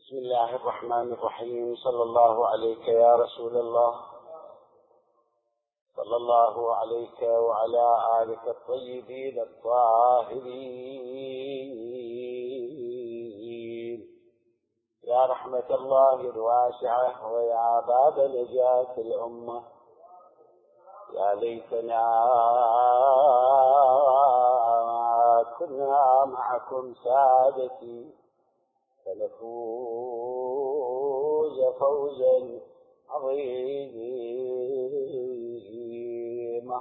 بسم الله الرحمن الرحيم. صلى الله عليك يا رسول الله، صلى الله عليك وعلى آلك الطيبين الطاهرين يا رحمة الله الواسعة ويا باب نجاة الأمة. يا ليتنا كنا معكم سادتي فنفوز فوزا عظيما.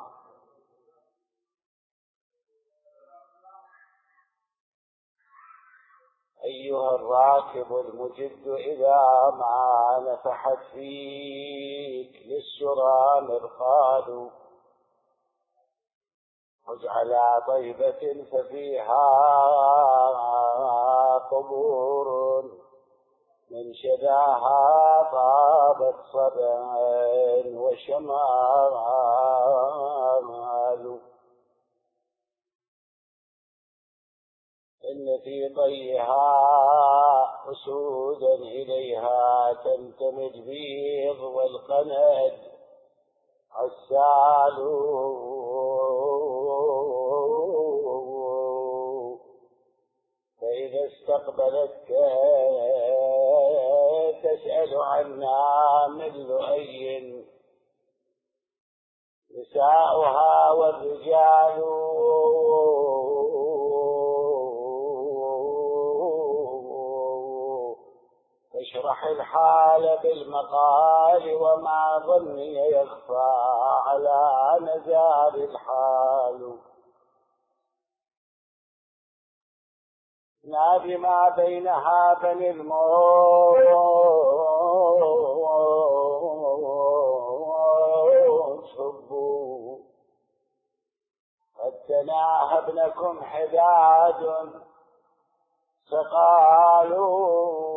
أيها الراكب المجد، إذا ما نفحت فيك للسرى مرقاد، خذ على طيبة ففيها قبور، من شداها طابت صبا وشمال. إن في طيها أسودا إليها تنتمي البيض والقند عسال، فإذا استقبلتك تسأل عنا من لؤي، نساؤها والرجال تشرح الحال بالمقال، وما ظني يخفى على نزال الحال. نادي ما بينها بني الموت حبوا، قد تناهى ابنكم حداد فقالوا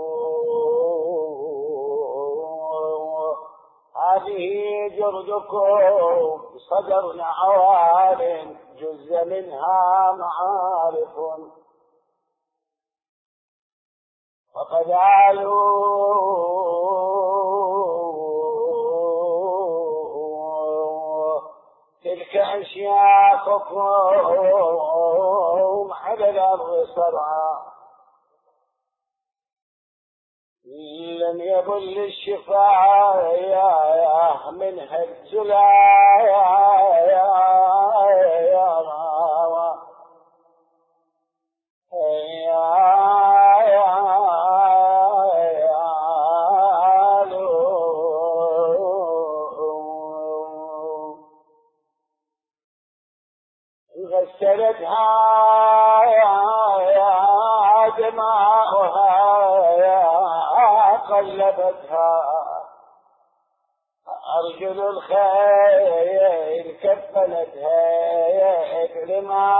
هذه جردكم صدرنا عوال، جز منها معارف، وقد عالوا تلك أشياخكم على الأرض صرعا، لم يبل الشفاء منها الجلايا، غسلتها دماؤها قلبتها، أرجل الخيل كفلتها لما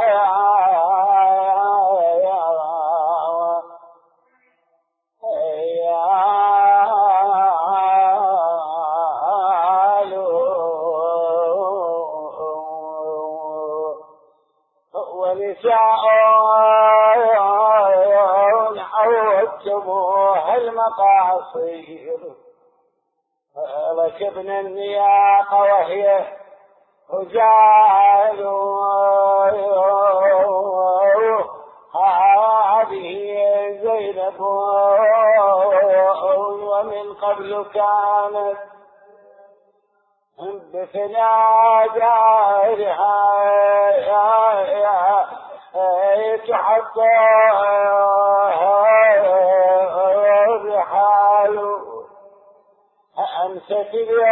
ونساء عودتموها المقاصير، ركبنا النياق وهي رجال، هذه زينب ومن قبل كانت بثناء دارها تحطى الرحال، أمست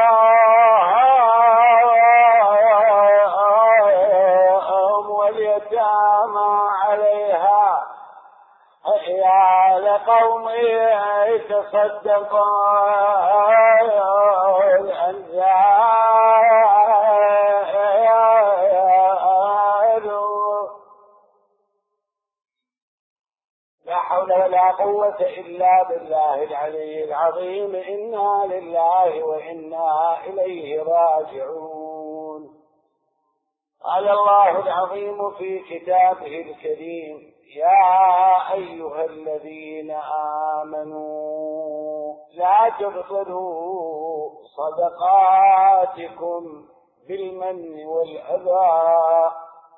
اليوم واليتامى عليها، يا لقوم يتصدقون لا حول ولا قوة إلا بالله العلي العظيم. إنا لله وإنا إليه راجعون. قال الله العظيم في كتابه الكريم: يا أيها الذين آمنوا لا تبطلوا صدقاتكم بالمن والأذى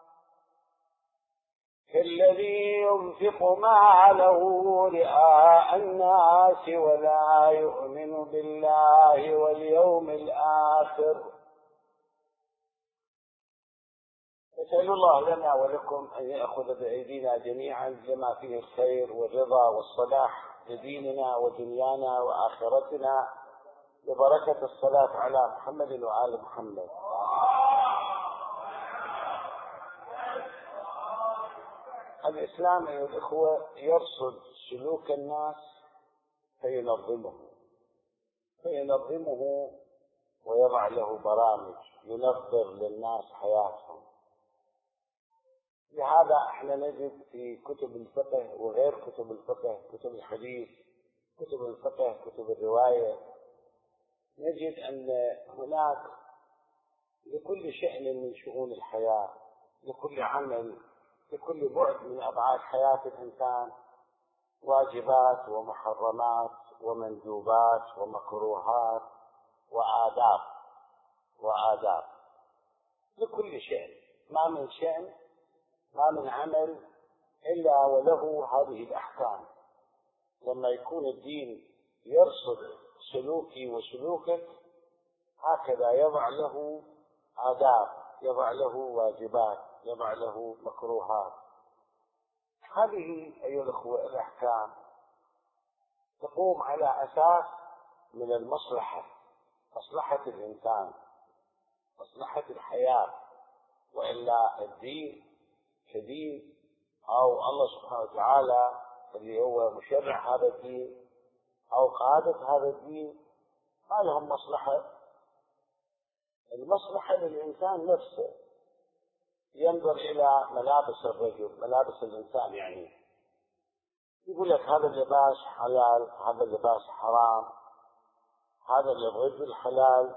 كالذي ينفق ماله رئاء الناس ولا يؤمن بالله واليوم الآخر. نسأل الله لنا ولكم أن يأخذ بأيدينا جميعا لما فيه الخير والرضا والصلاح لديننا ودنيانا وآخرتنا، ببركة الصلاة على محمد وآل محمد. الإسلام أيها الإخوة يرصد سلوك الناس فينظمه ويضع له برامج ينظر للناس حياتهم. لهذا احنا نجد في كتب الفقه وغير كتب الفقه، كتب الحديث، كتب الفقه، كتب الرواية، نجد أن هناك لكل شأن من شؤون الحياة، لكل عمل، لكل بعد من أبعاد حياة الإنسان واجبات ومحرمات ومندوبات ومكروهات وآداب لكل شأن. ما من عمل إلا وله هذه الأحكام. لما يكون الدين يرصد سلوكي وسلوكك هكذا يضع له آداب، يضع له واجبات، يضع له مكروهات. هذه أيها الأخوة الأحكام تقوم على أساس من المصلحة، مصلحة الإنسان، مصلحة الحياة، وإلا الدين كدين أو الله سبحانه وتعالى اللي هو مشرع هذا الدين أو قادة هذا الدين ما لهم مصلحة. المصلحة للإنسان نفسه، ينظر إلى ملابس الرجل، ملابس الإنسان، يعني يقول لك هذا اللباس حلال، هذا اللباس حرام، هذا للرجل حلال،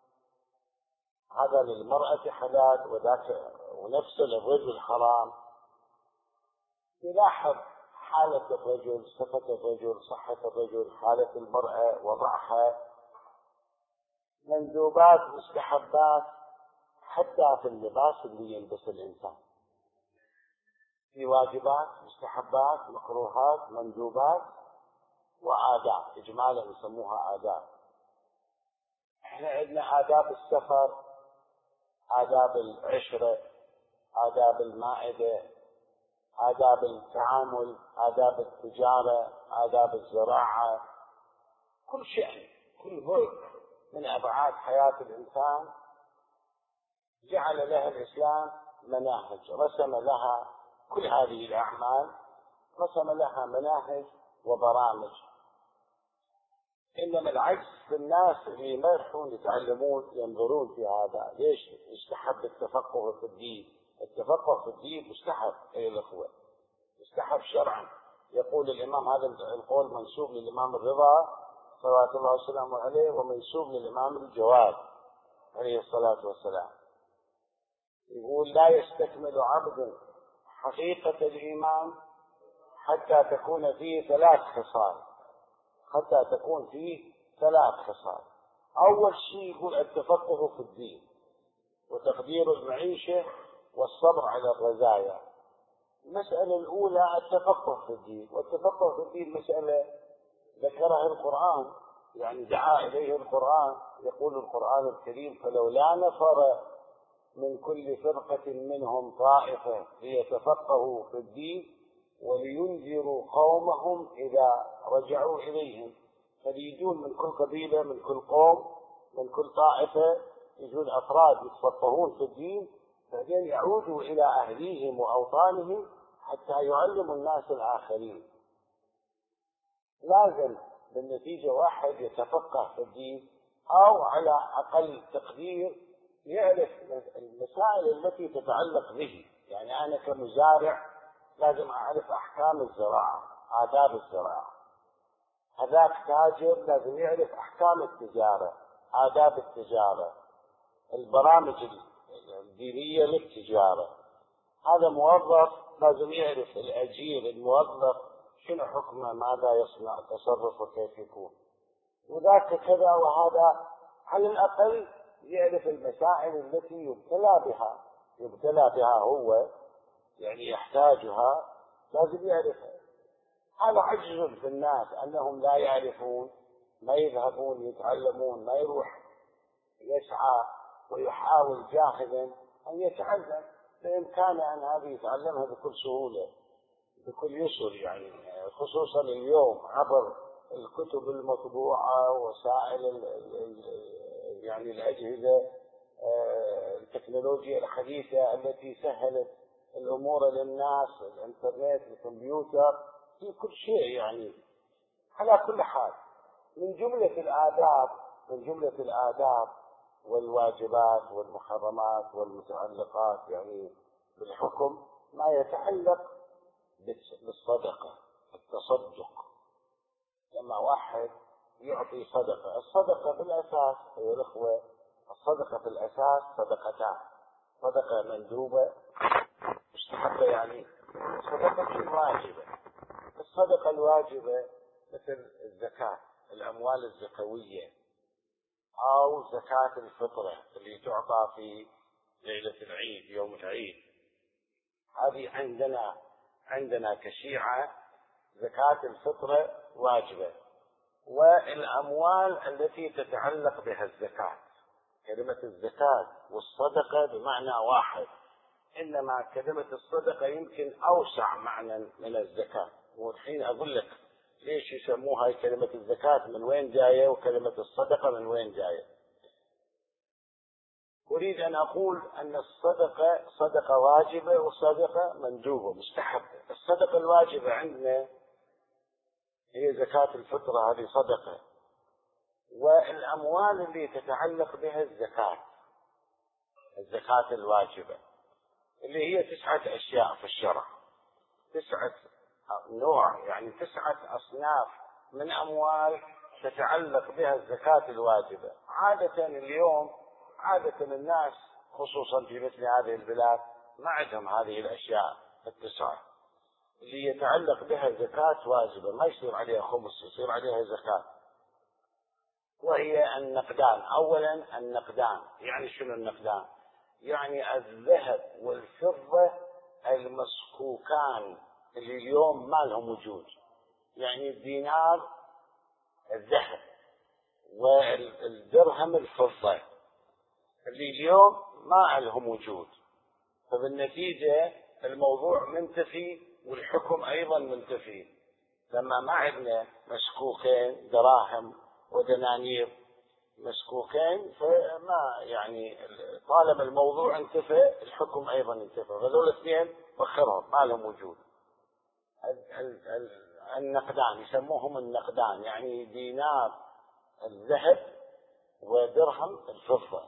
هذا للمرأة حلال، وذاك ونفسه للرجل حرام. يلاحظ حالة الرجل، صفة الرجل، صحة الرجل، حالة المرأة، وضعها، مندوبات، مستحبات، حتى في اللباس اللي يلبس الإنسان في واجبات، مستحبات، مكروهات، مندوبات، وآداب، إجمالا يسموها آداب. احنا عندنا آداب السفر، آداب العشرة، آداب المائدة، آداب التعامل، آداب التجارة، آداب الزراعة. كل شيء، كل بعد من أبعاد حياة الإنسان جعل لها الإسلام مناهج، رسم لها كل هذه الأعمال، رسم لها مناهج وبرامج. إنما العجز في الناس اللي ما يروحون يتعلمون ينظرون في هذا. ليش يستحب التفقه في الدين؟ التفقه في الدين مستحب أيها الأخوة، مستحب شرعا. يقول الإمام، هذا القول منسوب للإمام الرضا صلوات الله وسلامه عليه، ومنسوب للإمام الجواد عليه الصلاة والسلام. يقول: لا يستكمل عبد حقيقة الإيمان حتى تكون فيه ثلاث خصال. أول شيء يقول التفقه في الدين، وتقدير المعيشة، والصبر على الرزايا. المسألة الأولى التفقه في الدين، والتفقه في الدين مسألة ذكرها القرآن، يعني دعا إليه القرآن. يقول القرآن الكريم: فلولا نفر من كل فرقة منهم طائفة ليتفقهوا في الدين ولينذروا قومهم إذا رجعوا إليهم. فليجون من كل قبيلة، من كل قوم، من كل طائفة، يجون أفراد يتفقهون في الدين، بعدين يعودوا إلى أهليهم وأوطانهم حتى يعلموا الناس الآخرين. لازم بالنتيجة واحد يتفقه في الدين، أو على أقل تقدير يعرف المسائل التي تتعلق به. يعني أنا كمزارع لازم أعرف أحكام الزراعة، آداب الزراعة. هذاك تاجر لازم يعرف أحكام التجارة، آداب التجارة، البرامج الدينية للتجارة. هذا موظف لازم يعرف الأجير الموظف شنو حكمه، ماذا يصنع، تصرفه كيف يكون. وذاك كذا وهذا، على الأقل يعرف المسائل التي يبتلى بها هو، يعني يحتاجها، لازم يعرفها. هذا عجز في الناس أنهم لا يعرفون، ما يذهبون يتعلمون، ما يروح يسعى ويحاول جاهدا أن يتعلم. بإمكانه أن هذه يتعلمها بكل سهولة بكل يسر، يعني خصوصا اليوم عبر الكتب المطبوعة، وسائل يعني الأجهزة التكنولوجيا الحديثة التي سهلت الأمور للناس، الإنترنت، الكمبيوتر، في كل شيء. يعني على كل حال، من جملة الآداب والواجبات والمحرمات والمتعلقات يعني بالحكم ما يتعلق بالصدقة، التصدق. لما واحد يعطي صدقة، الصدقة بالأساس أيها الأخوة، الصدقة في الأساس صدقتان: صدقة مندوبة مستحبة، يعني صدقة واجبة. الصدقة الواجبة مثل الزكاة، الأموال الزكوية، أو زكاة الفطرة اللي تعطى في ليلة العيد، يوم العيد. هذه عندنا كشيعة زكاة الفطرة واجبة. والأموال التي تتعلق بها الزكاة، كلمة الزكاة والصدقة بمعنى واحد، إنما كلمة الصدقة يمكن أوسع معنى من الزكاة. والحين أقول لك ليش يسموها كلمة الزكاة من وين جاية، وكلمة الصدقة من وين جاية. أريد أن أقول أن الصدقة صدقة واجبة وصدقة مندوبة مستحبة. الصدقة الواجبة عندنا هي زكاة الفطرة، هذه صدقة. والأموال اللي تتعلق بها الزكاة الواجبة، اللي هي 9 أشياء في الشرع، 9 نوع، يعني 9 أصناف من أموال تتعلق بها الزكاة الواجبة. اليوم عادة الناس خصوصا في مثل هذه البلاد ما عندهم هذه الأشياء 9 اللي يتعلق بها زكاة واجبة، ما يصير عليها خمس، يصير عليها زكاة. وهي النقدان. أولا النقدان، يعني شنو النقدان؟ يعني الذهب والفضة المسكوكان اللي اليوم ما لهم وجود، يعني الدينار الذهب والدرهم الفضة اللي اليوم ما لهم وجود. فبالنتيجة الموضوع منتفي والحكم أيضا منتفي. لما ما عندنا مسكوكين، دراهم ودنانير مسكوكين، فما يعني طالما الموضوع انتفى الحكم أيضا انتفى، فهذول الاثنين وخرهم ما لهم وجود. النقدان يسموهم النقدان، يعني دينار الذهب ودرهم الفضة.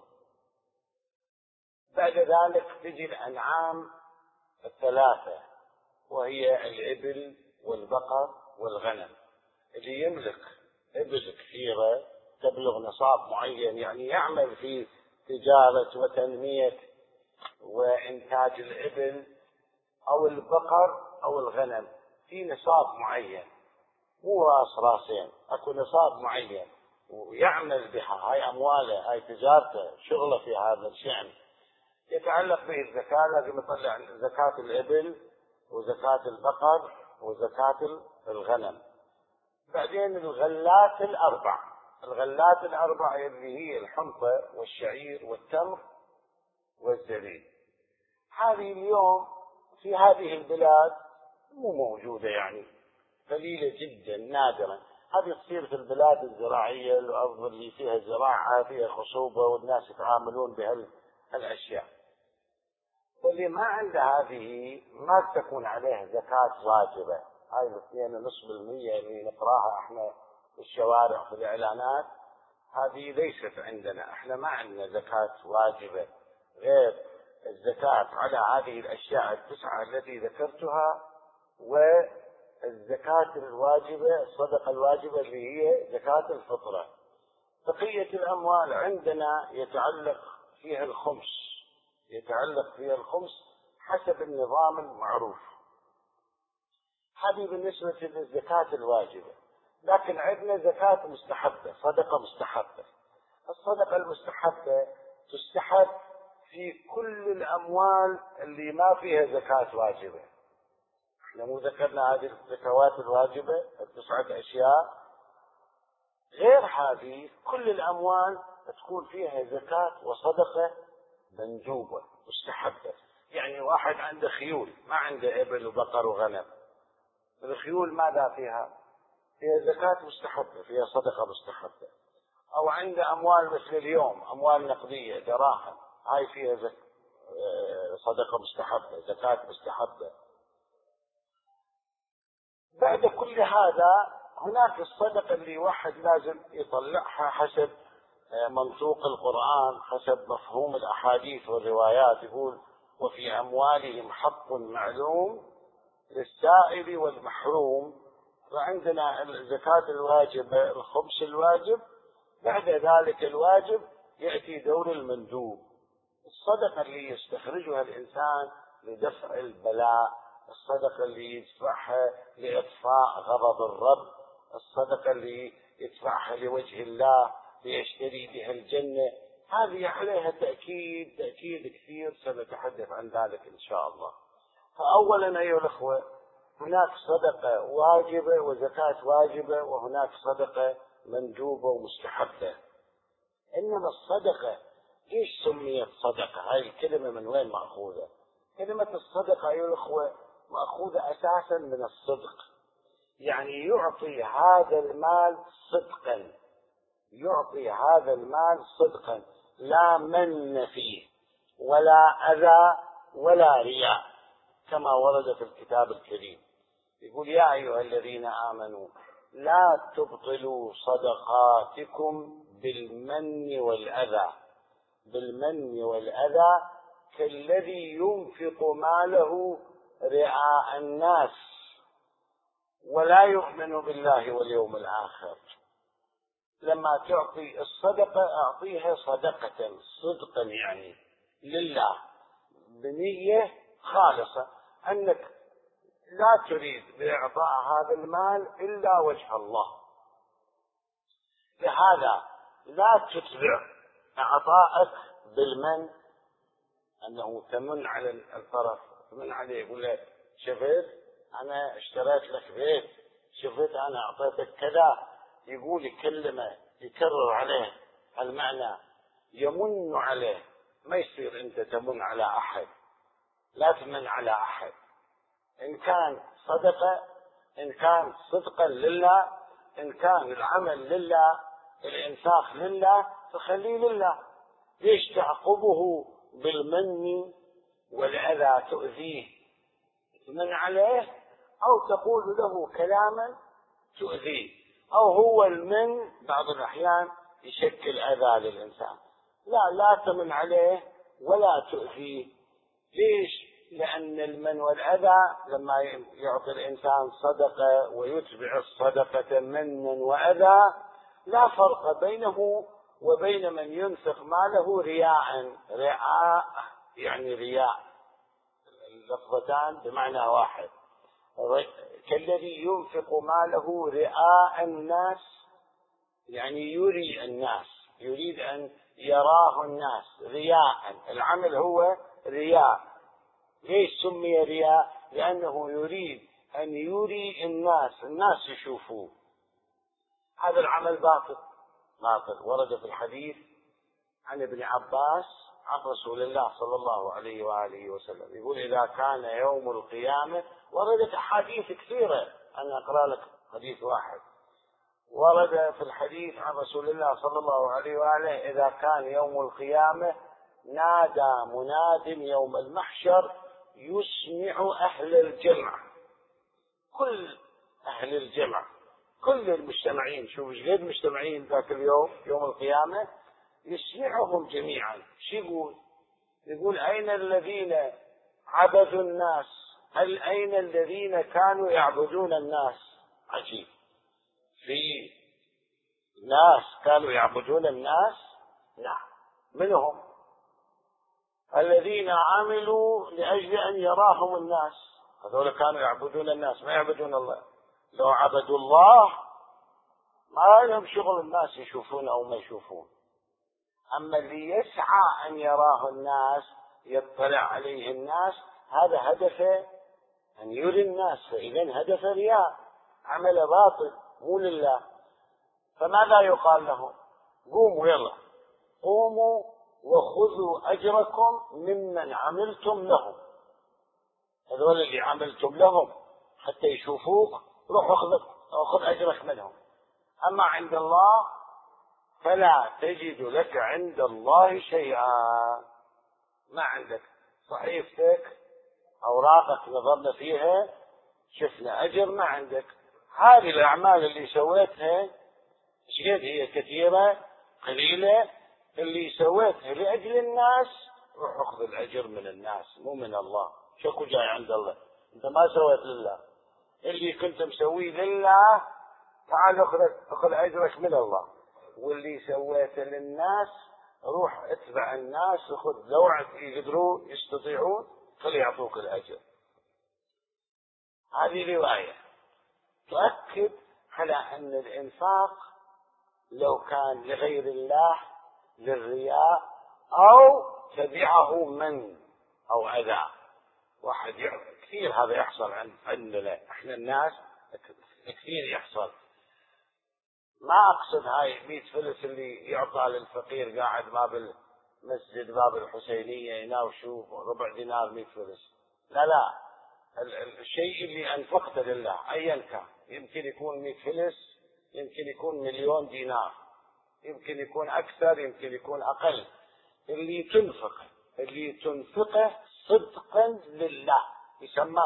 بعد ذلك تجي الأنعام 3، وهي الإبل والبقر والغنم. اللي يملك إبل كثيرة تبلغ نصاب معين، يعني يعمل في تجارة وتنمية وإنتاج الإبل أو البقر أو الغنم في نصاب معين، مو راسين، أكو نصاب معين ويعمل بها، هاي أمواله، هاي تجارته، شغله في هذا الشأن، يتعلق به الزكاة. لازم يطلع زكاة الإبل وزكاة البقر وزكاة الغنم. بعدين الغلات الأربع اللي هي الحنطة والشعير والتمر والزبيب. هذه اليوم في هذه البلاد مو موجودة، يعني قليلة جدا نادرا. هذه تصير في البلاد الزراعية، الأرض اللي فيها زراعة فيها خصوبة والناس يتعاملون بهالأشياء. واللي ما عنده هذه ما تكون عليه زكاة واجبة. هاي 2.5% اللي نقراها احنا في الشوارع في الإعلانات، هذه ليست عندنا. احنا ما عندنا زكاة واجبة غير الزكاة على هذه الأشياء 9 التي ذكرتها، والزكاة الواجبة، الصدقة الواجبة اللي هي زكاة الفطرة. بقية الأموال عندنا يتعلق فيها الخمس حسب النظام المعروف. هذه بالنسبة للزكاة الواجبة. لكن عندنا زكاة مستحبة، صدقة مستحبة. الصدقة المستحبة تستحب في كل الأموال اللي ما فيها زكاة واجبة. احنا مو ذكرنا هذه الزكوات الواجبة 9 أشياء؟ غير هذه كل الأموال تكون فيها زكاة وصدقة مندوبة مستحبة. يعني واحد عنده خيول، ما عنده إبل وبقر وغنم، الخيول ماذا فيها؟ فيها زكاة مستحبة، فيها صدقة مستحبة. أو عنده أموال مثل اليوم، أموال نقدية دراهم، هاي فيها صدقة مستحبة، زكاة مستحبة. بعد كل هذا هناك الصدقة اللي واحد لازم يطلعها حسب منطوق القرآن، حسب مفهوم الأحاديث والروايات. يقول وفي أموالهم حق معلوم للسائل والمحروم. فعندنا الزكاة الواجبة، الخمس الواجب، بعد ذلك الواجب يأتي دور المندوب. الصدقة اللي يستخرجها الإنسان لدفع البلاء، الصدقة اللي يدفعها لإطفاء غضب الرب، الصدقة اللي يدفعها لوجه الله ليشتري بها الجنة، هذه عليها تأكيد كثير، سنتحدث عن ذلك إن شاء الله. فأولا أيها الأخوة، هناك صدقة واجبة وزكاة واجبة، وهناك صدقة مندوبة ومستحبة. إنما الصدقة ليش سميت صدقة؟ هاي الكلمة من وين مأخوذة؟ كلمة الصدقة أيها الأخوة مأخوذة أساسا من الصدق، يعني يعطي هذا المال صدقا، يعطي هذا المال صدقا، لا من فيه ولا أذى ولا رياء، كما ورد في الكتاب الكريم. يقول يا أيها الذين آمنوا لا تبطلوا صدقاتكم بالمن والأذى. بالمن والأذى كالذي ينفق ماله رعاء الناس ولا يؤمن بالله واليوم الآخر. لما تعطي الصدقة أعطيها صدقة صدقا، يعني لله، بنية خالصة، أنك لا تريد بإعطاء هذا المال إلا وجه الله. لهذا لا تتبع إعطاءك بالمن، أنه تمن على الطرف، تمن عليه، يقول لك شفت أنا اشتريت لك بيت، شفت أنا أعطيتك كذا، يقول كلمة يكرر عليه المعنى، يمن عليه. ما يصير أنت تمن على أحد، لا تمن على أحد. إن كان صدقة، إن كان صدقا لله، إن كان العمل لله، الإنفاق لله، فخليه لله. ليش تعقبه بالمن والأذى؟ تؤذيه، تمن عليه، أو تقول له كلاما تؤذيه، أو هو المن بعض الأحيان يشكل أذى للإنسان. لا تمن عليه ولا تؤذيه. ليش؟ لأن المن والأذى لما يعطي الإنسان صدقة ويتبع الصدقة منا وأذى، لا فرق بينه وبين من ينفق ماله رياء. رعاء يعني رياء، اللفظتان بمعنى واحد. كالذي ينفق ماله رئاء الناس، يعني يري الناس، يريد أن يراه الناس. رياء، العمل هو رياء. ليش سمي رياء؟ لأنه يريد أن يري الناس يشوفوه. هذا العمل باطل. ورد في الحديث عن ابن عباس عن رسول الله صلى الله عليه وآله وسلم، يقول إذا كان يوم القيامة، وردت أحاديث كثيرة، أنا أقرأ لك حديث واحد. ورد في الحديث عن رسول الله صلى الله عليه وآله إذا كان يوم القيامة نادى مناد يوم المحشر يسمع أهل الجمع، كل أهل الجمع، كل المجتمعين، شوف ايش قد مجتمعين ذاك اليوم يوم القيامة، يسمعهم جميعا. شو يقول أين الذين عبدوا الناس؟ هل أين الذين كانوا يعبدون الناس؟ عجيب، في ناس كانوا يعبدون الناس؟ نعم. منهم الذين عملوا لأجل أن يراهم الناس، هذول كانوا يعبدون الناس، ما يعبدون الله. لو عبدوا الله ما لهم شغل الناس يشوفون أو ما يشوفون. أما اللي يسعى أن يراه الناس يطلع عليه الناس هذا هدفه أن يري الناس، فإذا هدف رياء، عمل باطل مو لله. فماذا يقال لهم؟ قوموا يلا، قوموا وخذوا أجركم ممن عملتم لهم. هذول اللي عملتم لهم حتى يشوفوك، روح أخذ أجرك منهم. أما عند الله فلا تجد لك عند الله شيئا. ما عندك صحيفتك أوراقك نظرنا فيها شفنا أجر ما عندك. هذه الأعمال اللي سويتها ايش قد هي؟ كثيرة قليلة؟ اللي سويتها لأجل الناس روح أخذ الأجر من الناس مو من الله. شكو جاي عند الله؟ أنت ما سويت لله، اللي كنت مسويه لله تعال أخذ أجرك من الله، واللي سويته للناس روح اتبع الناس وخذ لو يقدروا يستطيعون فليعطوك الأجر. هذه رواية تؤكد على أن الإنفاق لو كان لغير الله للرياء أو تبعه من أو أذى. واحد كثير هذا يحصل عندنا احنا الناس، كثير يحصل. ما أقصد هاي 100 فلس اللي يعطى للفقير قاعد باب المسجد باب الحسينية يناوشوا ربع دينار 100 فلس، لا لا، الشيء اللي أنفقته لله أيا كان، يمكن يكون 100 فلس، يمكن يكون 1,000,000 دينار، يمكن يكون أكثر، يمكن يكون أقل. اللي تنفقه صدقا لله يسمى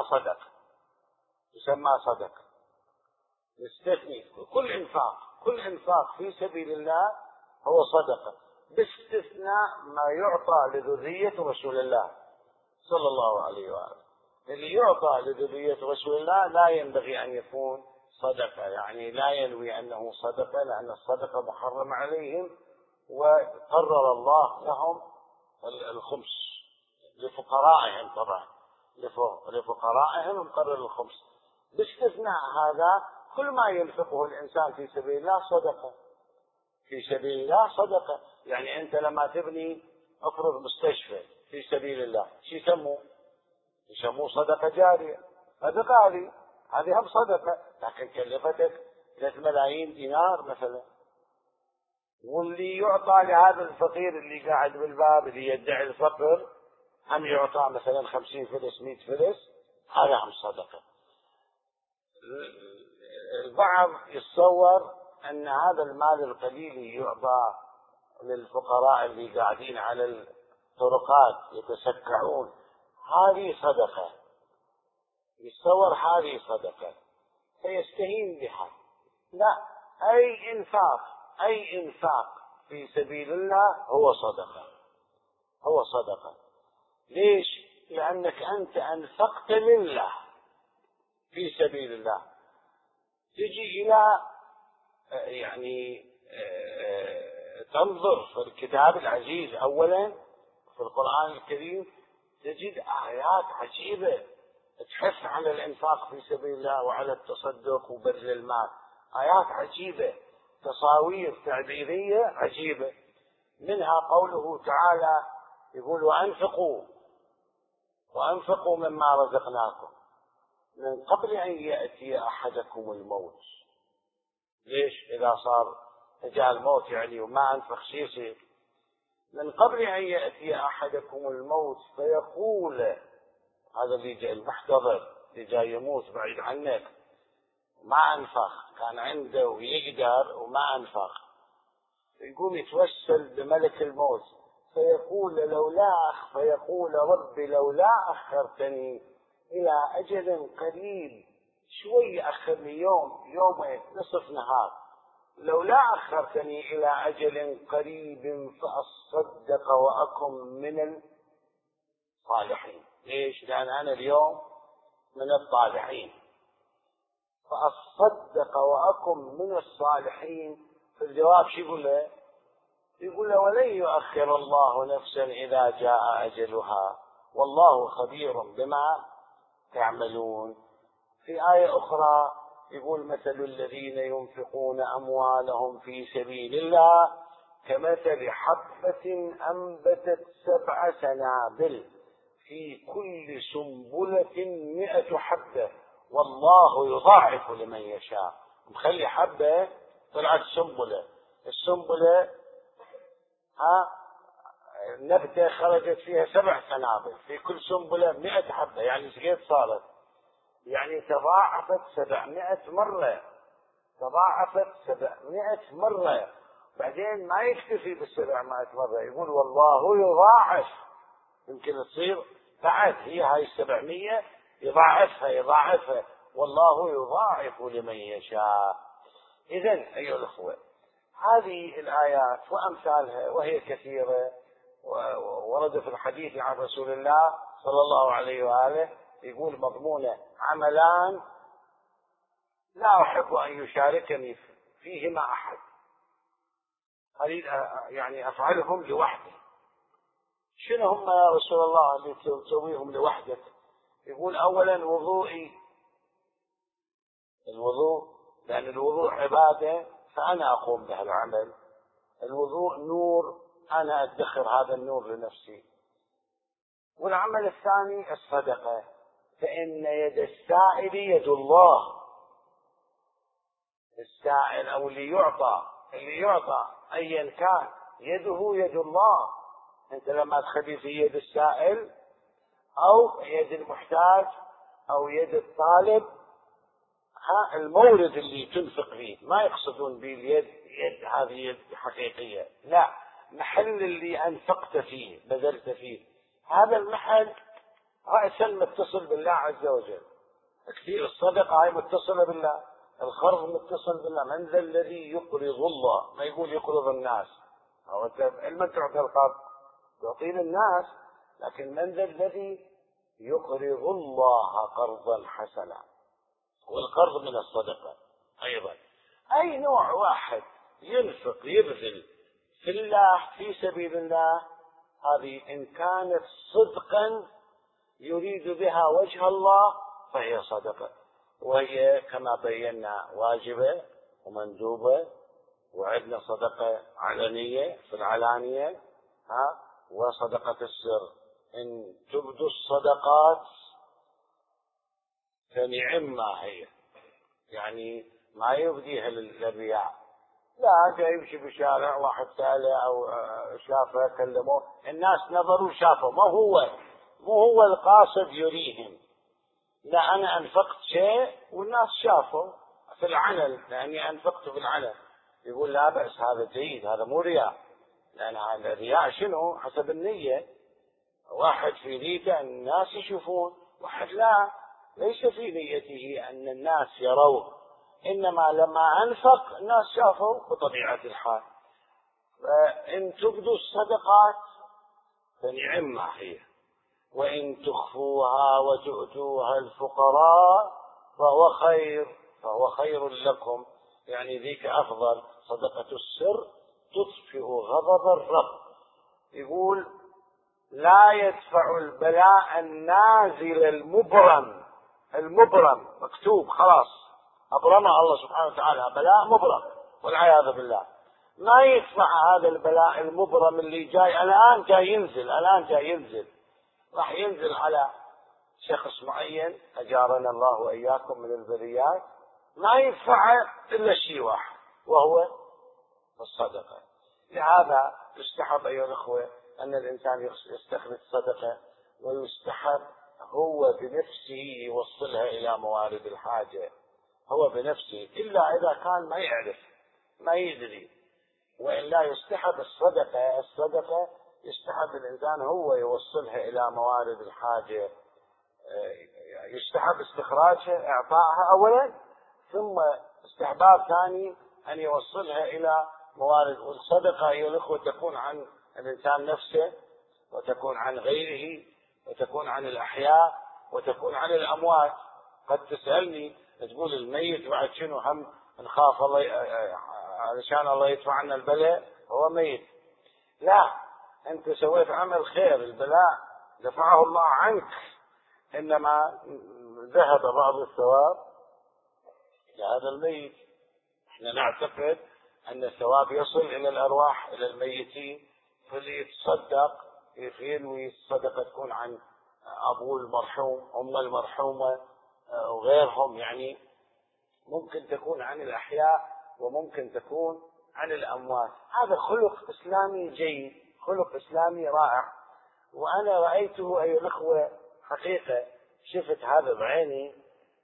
صدق. نستثني كل إنفاق في سبيل الله هو صدقة، باستثناء ما يعطى لذرية رسول الله صلى الله عليه وآله. اللي يعطى لذرية رسول الله لا ينبغي أن يكون صدقة، يعني لا ينوي أنه صدقة، لأن الصدقة محرم عليهم، وقرر الله لهم الخمس لفقرائهم، طبعا لفقرائهم مقرر الخمس. باستثناء هذا كل ما ينفقه الإنسان في سبيل الله صدقة، في سبيل الله صدقة. يعني أنت لما تبني أفرض مستشفى في سبيل الله شو يسموه صدقة جارية. هذا غالي، هذه هم صدقة، لكن كلفتك 3 ملايين دينار مثلا. واللي يعطى لهذا الفقير اللي قاعد بالباب اللي يدعي الفقر هم يعطى مثلا 50 فلس 100 فلس، هذا هم صدقة. البعض يتصور أن هذا المال القليل يعطى للفقراء اللي قاعدين على الطرقات يتسكعون، هذه صدقة، يتصور هذه صدقة فيستهين بها. لا، أي إنفاق في سبيل الله هو صدقة. ليش؟ لأنك أنت أنفقت لله في سبيل الله. تجي إلى يعني تنظر في الكتاب العزيز أولا في القرآن الكريم تجد آيات عجيبة تحث على الإنفاق في سبيل الله وعلى التصدق وبذل المال. آيات عجيبة، تصاوير تعبيرية عجيبة. منها قوله تعالى يقول وأنفقوا مما رزقناكم من قبل أن يأتي أحدكم الموت. ليش؟ إذا صار جاء الموت يعني وما أنفق شيء يصير. من قبل أن يأتي أحدكم الموت فيقول، هذا اللي جاء المحتضر اللي جاي يموت بعيد عنك ما أنفق، كان عنده ويقدر وما أنفق، يقوم يتوسل بملك الموت فيقول رب لولا أخرتني إلى أجل قريب، شوي أخرني يومين نصف نهار، لولا أخرتني إلى أجل قريب فأصدق وأكن من الصالحين. ليش؟ لأن أنا اليوم من الصالحين، فأصدق وأكن من الصالحين. في الجواب شو يقول له؟ يقول له ولن يؤخر الله نفسا إذا جاء أجلها والله خبير بما تعملون. في آية أخرى يقول مثل الذين ينفقون أموالهم في سبيل الله كمثل حبة أنبتت 7 سنابل في كل سنبلة 100 حبة والله يضاعف لمن يشاء. مخلي حبة طلعت سنبلة، السنبلة نبتة خرجت فيها 7 سنابل، في كل سنبلة 100 حبة، يعني سقيت صارت، يعني تضاعفت 700 مرة، تضاعفت 700 مرة. بعدين ما يكتفي بال700 مرة، يقول والله يضاعف، يمكن تصير بعد هي هاي 700 يضاعفها والله يضاعف لمن يشاء. إذن أيها الأخوة، هذه الآيات وأمثالها وهي كثيرة ورد في الحديث عن رسول الله صلى الله عليه وآله، يقول مضمونه عملان لا أحب أن يشاركني فيهما أحد، يعني أفعلهم لوحدي. شنو هم يا رسول الله اللي تسويهم لوحدك؟ يقول أولا وضوئي، الوضوء، لأن الوضوء عبادة فأنا أقوم بها العمل، الوضوء نور أنا أدخر هذا النور لنفسي. والعمل الثاني الصدقة، فإن يد السائل يد الله، السائل أو اللي يعطى أيا كان يده يد الله. أنت لما تخلي في يد السائل أو يد المحتاج أو يد الطالب، المورد اللي تنفق فيه، ما يقصدون باليد يد هذه يد حقيقية، لا، محل اللي أنفقت فيه بذلت فيه، هذا المحل رأسا متصل بالله عز وجل. كثير الصدقة هاي متصلة بالله، القرض متصل بالله. من ذا الذي يقرض الله؟ ما يقول يقرض الناس، أو أنت من تعطي القرض؟ تعطي للناس، لكن من ذا الذي يقرض الله قرضا حسنا؟ والقرض من الصدقة أيضا. أي نوع واحد ينفق يبذل في الله في سبيل الله، هذه إن كانت صدقا يريد بها وجه الله فهي صدقة، وهي كما بينا واجبة ومندوبة، وعندنا صدقة علنية في العلانية، وصدقة السر. إن تبدوا الصدقات فنعما هي، يعني ما يبديها للرياء، لا، جاي يمشي بالشارع واحد سأله أو شافه كلموه، الناس نظروا شافوا، مو هو القاصد يريهم، لا، أنا أنفقت شيء والناس شافوا في العلن لأني أنفقت في العلن، يقول لا بأس، هذا جيد، هذا مو رياء، لأن هذا الرياء شنو؟ حسب النية، واحد في نيته أن الناس يشوفون، واحد لا، ليس في نيته أن الناس يروه، إنما لما أنفق الناس شافوا بطبيعة الحال. فإن تبدوا الصدقات فنعما هي، وإن تخفوها وتؤتوها الفقراء فهو خير لكم، يعني ذيك أفضل. صدقة السر تطفئ غضب الرب. يقول لا يدفع البلاء النازل المبرم مكتوب خلاص، أبرمه الله سبحانه وتعالى، بلاء مبرم والعياذ بالله، ما يدفع هذا البلاء المبرم اللي جاي الآن، جاي ينزل راح ينزل على شخص معين، أجارنا الله وإياكم من البليات، ما يدفع إلا شيء واحد وهو الصدقة. لهذا يستحب أيها الأخوة أن الإنسان يستخرج الصدقة، ويستحب هو بنفسه يوصلها إلى موارد الحاجة، هو بنفسه، إلا إذا كان ما يعرف ما يدري، وإلا يستحب الصدقة يستحب الإنسان هو يوصلها إلى موارد الحاجة، يستحب استخراجها إعطائها أولا، ثم استحباب ثاني أن يوصلها إلى موارد. والصدقة أيها الأخوة تكون عن الإنسان نفسه، وتكون عن غيره، وتكون عن الأحياء، وتكون عن الأموات. قد تسألني تقول الميت بعد شنو هم نخاف الله علشان الله يدفع عنا البلاء هو ميت؟ لا، أنت سويت عمل خير، البلاء دفعه الله عنك، إنما ذهب بعض الثواب لهذا الميت. احنا نعتقد أن الثواب يصل إلى الأرواح، إلى الميتين، فاللي يتصدق ينوي الصدقة تكون عن أبوه المرحوم، أم المرحومة، وغيرهم، يعني ممكن تكون عن الأحياء وممكن تكون عن الأموات. هذا خلق إسلامي جيد، خلق إسلامي رائع، وأنا رأيته أيها الأخوة حقيقة، شفت هذا بعيني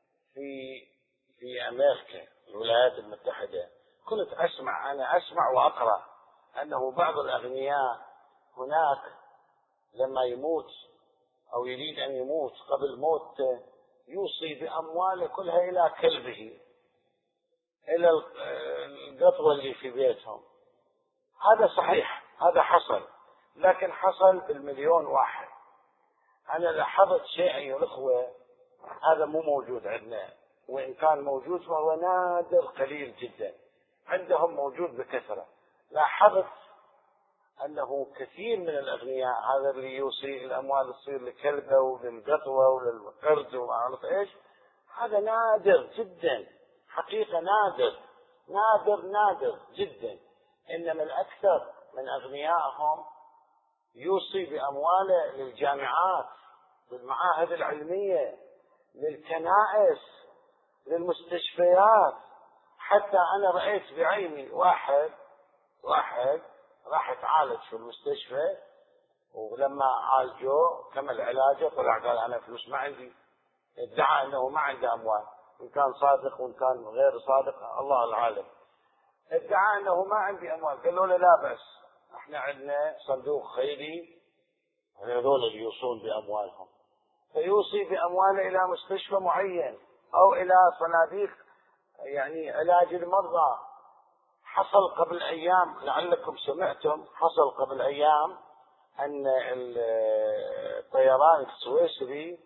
في أمريكا الولايات المتحدة. كنت أسمع وأقرأ أنه بعض الأغنياء هناك لما يموت أو يريد أن يموت قبل موته يوصي بأمواله كلها إلى كلبه، إلى القطوة اللي في بيتهم. هذا صحيح، هذا حصل، لكن حصل بالمليون واحد. أنا لاحظت شيء أيها الأخوة هذا مو موجود عندنا، وإن كان موجود فهو نادر قليل جدا، عندهم موجود بكثرة. لاحظت أنه كثير من الأغنياء هذا اللي يوصي الأموال تصير لكلبه وللقطوة وللقرد وما أعرف إيش، هذا نادر جدا، حقيقة نادر نادر نادر جدا. إنما الأكثر من أغنيائهم يوصي بأمواله للجامعات، للمعاهد العلمية، للكنائس، للمستشفيات. حتى أنا رأيت بعيني واحد راح يتعالج في المستشفى، ولما عالجوه كمل علاجه طلع قال أنا فلوس ما عندي. ادعى أنه ما عنده أموال، إن كان صادق وإن كان غير صادق الله العالم. ادعى أنه ما عندي أموال، قالوا له لا بأس، احنا عندنا صندوق خيري هذول اللي يوصون بأموالهم، فيوصي بأمواله إلى مستشفى معين أو إلى صناديق يعني علاج المرضى. حصل قبل أيام، لعلكم سمعتم، حصل قبل أيام أن الطيران السويسري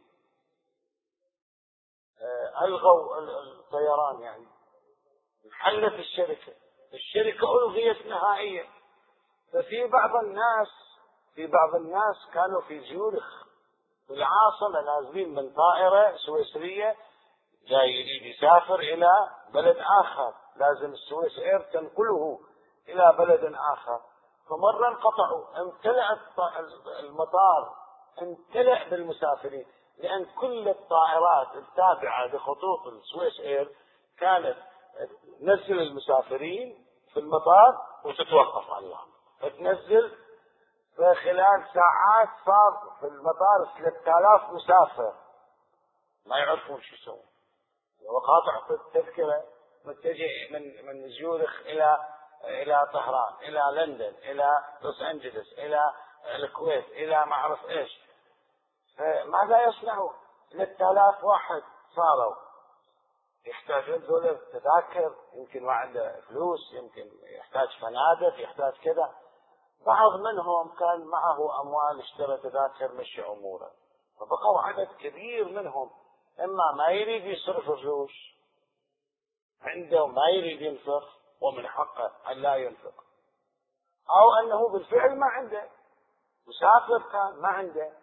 ألغوا الطيران، يعني انحلت الشركة ألغيت نهائيا. ففي بعض الناس كانوا في زيورخ في العاصمة نازلين من طائرة سويسرية جاي يريد يسافر إلى بلد آخر، لازم السويس إير تنقله إلى بلد آخر، فمرة انقطعوا، امتلأ المطار امتلأ بالمسافرين، لأن كل الطائرات التابعة لخطوط السويس إير كانت تنزل المسافرين في المطار وتتوقف عنهم، فتنزل، فخلال ساعات صار في المطار 3000 مسافر ما يعرفون شو يسوون، وقاطع التذكرة متجه من زيورخ إلى طهران، إلى لندن، إلى لوس أنجلس، إلى الكويت، إلى ما أعرف إيش. فماذا يصنعوا؟ 3000 واحد صاروا يحتاجون ذول تذاكر، يمكن ما عنده فلوس، يمكن يحتاج فنادق، يحتاج كذا. بعض منهم كان معه أموال اشترى تذاكر مشي أموره، فبقوا عدد كبير منهم إما ما يريد يصرف فلوس عنده، ما يريد ينفق ومن حقه أن لا ينفق، أو أنه بالفعل ما عنده، مسافر كان ما عنده.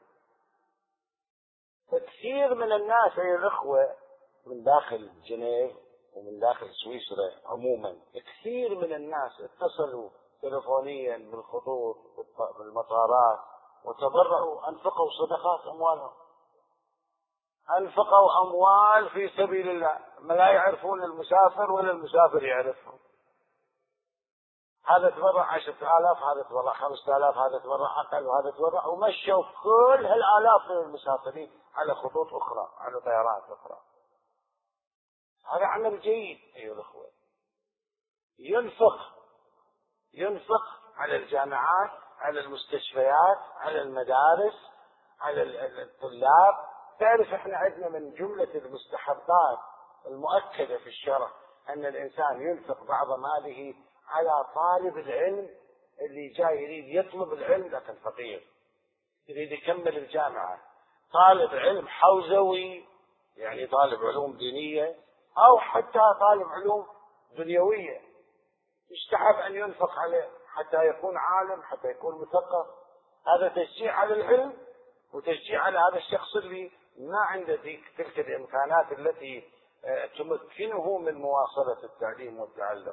فكثير من الناس أيها الأخوة من داخل جنيف ومن داخل سويسرا عموما، كثير من الناس اتصلوا تلفونيا بالخطوط بالمطارات وتبرعوا، أنفقوا صدقات أموالهم، أنفقوا أموال في سبيل الله، ما لا يعرفون المسافر ولا المسافر يعرفهم. هذا تبرع 10,000، هذا تبرع 5,000، هذا تبرع أقل، وهذا تبرع، ومشوا كل هالآلاف من المسافرين على خطوط أخرى، على طيارات أخرى. هذا عمل جيد أيها الأخوة. ينفق على الجامعات، على المستشفيات، على المدارس، على الطلاب. تعرف احنا عندنا من جملة المستحبات المؤكدة في الشرع أن الإنسان ينفق بعض ماله على طالب العلم اللي جاي يريد يطلب العلم لكن فقير، يريد يكمل الجامعة، طالب علم حوزوي يعني طالب علوم دينية، أو حتى طالب علوم دنيوية، يستحب أن ينفق عليه حتى يكون عالم، حتى يكون مثقف. هذا تشجيع على العلم وتشجيع على هذا الشخص اللي ما عنده تلك الإمكانات التي تمكنه من مواصلة التعليم والتعلم.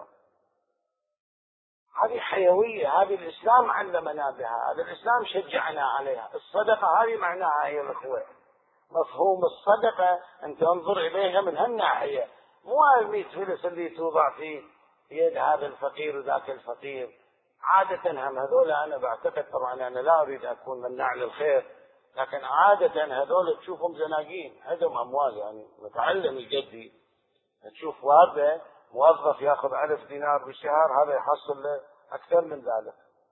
هذه حيوية، هذه الإسلام علمنا بها، هذا الإسلام شجعنا عليها. الصدقة هذه معناها أيها الأخوة، مفهوم الصدقة أن تنظر إليها من هالناحية، مو 100 فلس اللي توضع في يد هذا الفقير وذاك الفقير. عادة هم هذول، أنا بعتقد طبعا أنا لا أريد أكون مناع للخير، لكن عادة هذول تشوفهم زناقين، عندهم أموال، يعني متعلم الجدي، تشوف هذا موظف ياخذ 1000 دينار بالشهر، هذا يحصل له أكثر من ذلك.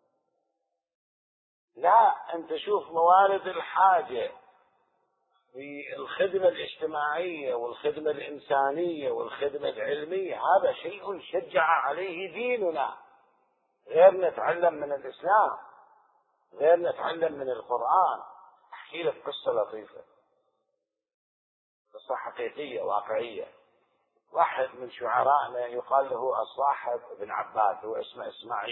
لا، أنت شوف موارد الحاجة في الخدمة الاجتماعية والخدمة الإنسانية والخدمة العلمية، هذا شيء شجع عليه ديننا. غير نتعلم من الإسلام، غير نتعلم من القرآن. أحكي لك قصة لطيفة، قصة حقيقية واقعية. واحد من شعرائنا يقال له الصاحب بن عباد، هو اسمه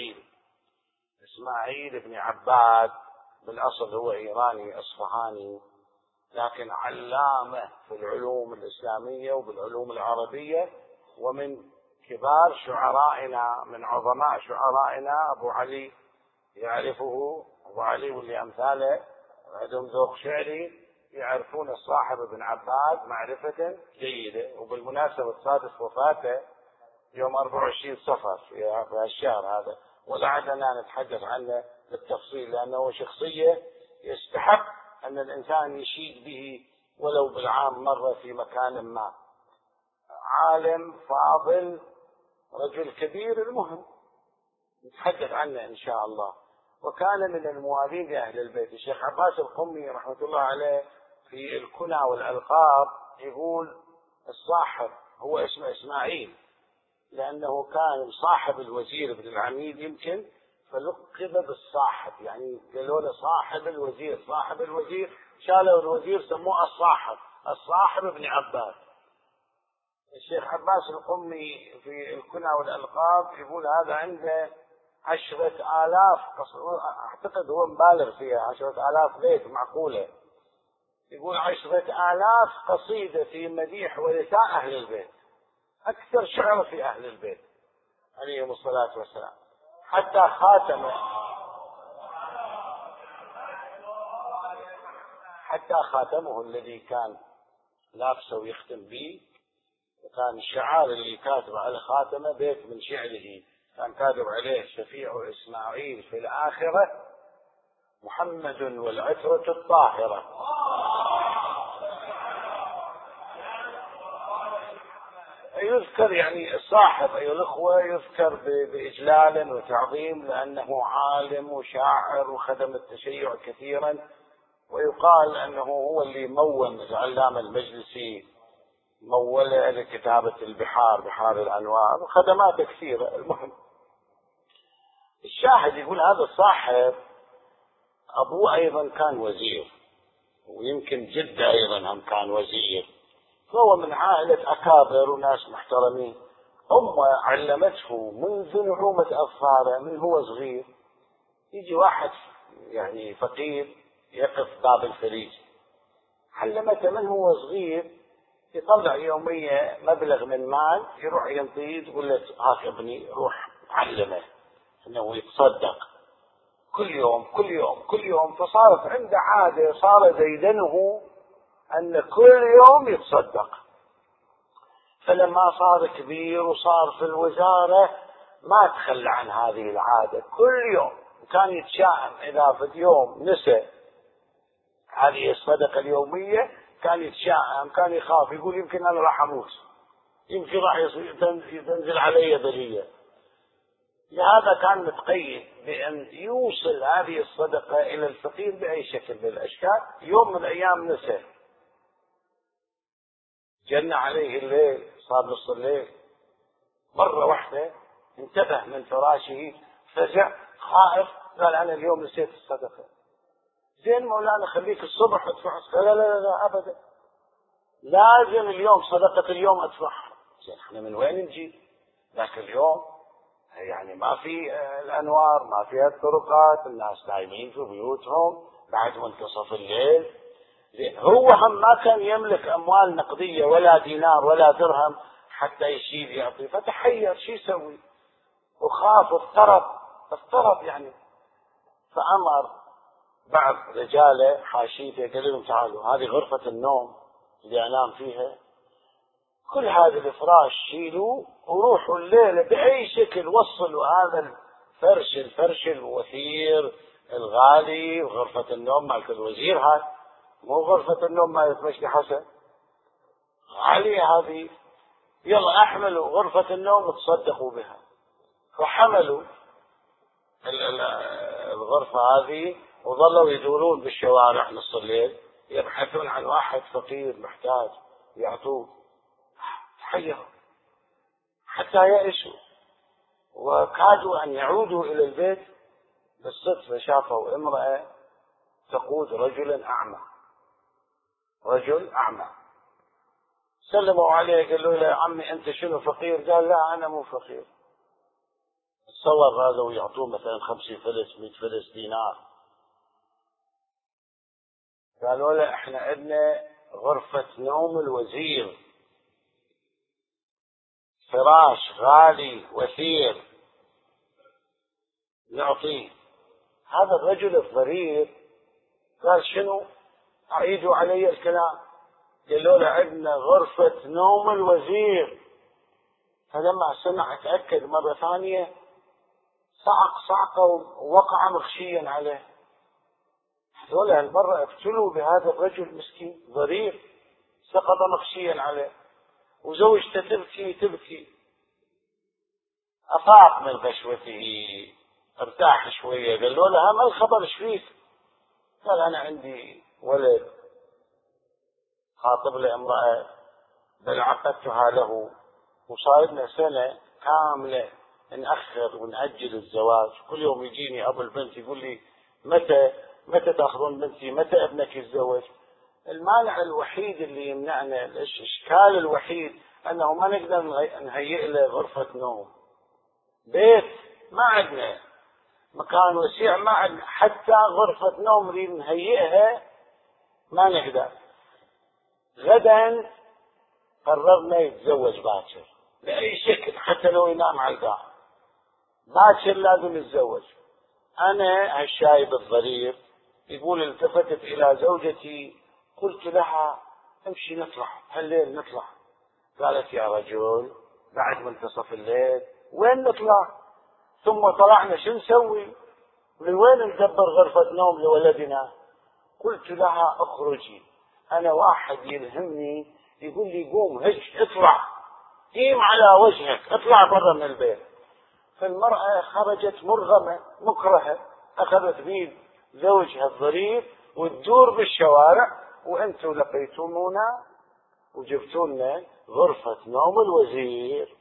إسماعيل بن عباد، بالأصل هو إيراني أصفهاني، لكن علامة في العلوم الإسلامية وبالعلوم العربية، ومن كبار شعرائنا، من عظماء شعرائنا. أبو علي يعرفه، أبو علي واللي أمثاله عندهم ذوق شعري، يعرفون الصاحب بن عباد معرفة جيدة. وبالمناسبة تصادف وفاته يوم 24 صفر في هالشهر هذا، ولعلنا نتحدث عنه بالتفصيل، لأنه شخصية يستحق أن الإنسان يشيد به ولو بالعام مرة في مكان ما. عالم فاضل، رجل كبير، المهم نتحدث عنه إن شاء الله. وكان من الموالين لأهل البيت. الشيخ عباس القمي رحمة الله عليه في الكنى والألقاب يقول الصاحب هو اسمه إسماعيل، لأنه كان صاحب الوزير بن العميد يمكن، فلقب بالصاحب، يعني قالوا له صاحب الوزير، صاحب الوزير، شالوا الوزير سموه الصاحب بن عباس. الشيخ عباس القمي في الكنى والألقاب يقول هذا عنده 10,000 أعتقد هو مبالغ فيها، 10,000 بيت معقولة. يقول 10,000 قصيدة في مديح ونساء أهل البيت، أكثر شعر في أهل البيت عليهم الصلاة والسلام. حتى خاتمه الذي كان لابسه ويختم به، وكان الشعار اللي كاتب على خاتمه بيت من شعره، كان كاتب عليه شفيع إسماعيل في الآخرة محمد والعترة الطاهرة. يذكر يعني الصاحب أيها الأخوة يذكر بإجلال وتعظيم، لأنه عالم وشاعر وخدم التشيع كثيرا، ويقال أنه هو اللي مول العلامة المجلسي، موله لكتابة بحار الأنوار، وخدمات كثيرة. المهم الشاهد يقول هذا الصاحب أبوه أيضا كان وزير، ويمكن جده أيضا هم كان وزير، فهو من عائلة أكابر وناس محترمين. أمه علمته منذ نعومة أظفاره، من هو صغير يجي واحد يعني فقير يقف باب الفريج، علمته من هو صغير يطلع يومية مبلغ من مال يروح ينطيه، تقول له هاك ابني روح علمه انه يتصدق كل يوم. فصارت عنده عادة، صار ديدنه ان كل يوم يتصدق. فلما صار كبير وصار في الوزارة ما تخلى عن هذه العادة، كل يوم. وكان يتشائم اذا في اليوم نسى هذه الصدقة اليومية، كان يتشائم، كان يخاف، يقول يمكن انا راح اموت، يمكن راح تنزل علي بلية. لهذا كان متقيد بأن يوصل هذه الصدقة إلى الفقير بأي شكل من الأشكال. يوم من الأيام نسى، جن عليه الليل، صار نص الليل، مرة واحدة انتبه من فراشه، فزع خائف، قال أنا اليوم نسيت الصدقة. زين مولانا خليك الصبح ادفع. قال لا أبدا، لازم اليوم صدقة اليوم أدفعها. زين احنا من وين نجيب ذاك اليوم؟ يعني ما في الأنوار، ما فيها الطرقات، الناس نايمين في بيوتهم بعد منتصف الليل. هو هم ما كان يملك أموال نقدية ولا دينار ولا درهم حتى يشيل يعطي، فتحير شو يسوي، وخاف اضطرب يعني. فأمر بعض رجاله حاشيته قال لهم تعالوا هذه غرفة النوم اللي أنام فيها، كل هذا الفراش شيلوا وروحوا الليلة بأي شكل وصلوا هذا الفرش الوثير الغالي غرفة النوم مالك الوزير، هاي مو غرفة النوم مالك مشي حسن علي هذه، يلا احملوا غرفة النوم وتصدقوا بها. فحملوا الغرفة هذه وظلوا يدورون بالشوارع نص الليل يبحثون عن واحد فقير محتاج يعطوه، تحيروا حتى يأسوا وكادوا أن يعودوا إلى البيت. بالصدفة شافوا امرأة تقود رجل أعمى، سلموا عليه قالوا له يا عمي أنت شنو فقير؟ قال لا أنا مو فقير. تصور هذا ويعطوه مثلا 50 فلس 100 فلس دينار. قالوا له احنا عندنا غرفة نوم الوزير، فراش غالي وثير نعطيه. هذا الرجل الضرير قال شنو؟ أعيدوا علي الكلام. قالوا له عندنا غرفة نوم الوزير. فلما سمع تأكد مرة ثانية صعقة ووقع مغشيا عليه. هذول هالمرة اقتلوا بهذا الرجل مسكين ضرير، سقط مغشيا عليه وزوجته تبكي. أفاق من غشوته ارتاح شوية. قالوا له ما الخبر ايش فيك؟ قال أنا عندي ولد خاطب لي امرأة بل عقدتها له وصار لنا سنة كاملة نأخر ونأجل الزواج. كل يوم يجيني أبو البنت يقول لي متى تأخذون بنتي، متى ابنك يتزوج. المانع الوحيد اللي يمنعنا، الإشكال الوحيد أنه ما نقدر نهيئ له غرفة نوم. بيت ما عندنا، مكان وسيع ما عندنا، حتى غرفة نوم نريد نهيئها ما نقدر. غدا قررنا يتزوج باكر بأي شكل، حتى لو ينام على القاع باكر لازم يتزوج. أنا هالشايب الضرير يقول التفتت إلى زوجتي قلت لها امشي نطلع هالليل نطلع. قالت يا رجل بعد منتصف الليل وين نطلع؟ ثم طلعنا شو نسوي؟ من وين ندبر غرفة نوم لولدنا؟ قلت لها اخرجي، أنا واحد يلهمني يقول لي قوم هج اطلع قيم على وجهك اطلع برا من البيت. فالمرأة خرجت مرغمة مكرهة، أخذت بيد زوجها الضرير وتدور بالشوارع وأنتم لقيتمونا وجبتوا لنا غرفة نوم الوزير.